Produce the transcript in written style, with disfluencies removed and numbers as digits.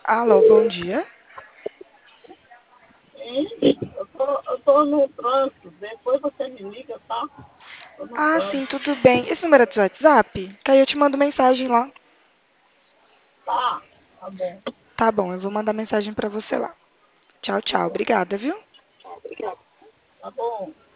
Alô, bom dia. Hein? Eu tô no trânsito. Depois você me liga, tá? Tô no Ah, sim, trânsito. tudo bem. Esse número é do seu WhatsApp? Que aí eu te mando mensagem lá. Tá bom. Tá bom, eu vou mandar mensagem pra você lá. Tchau, tchau. Obrigada, viu? Tá bom.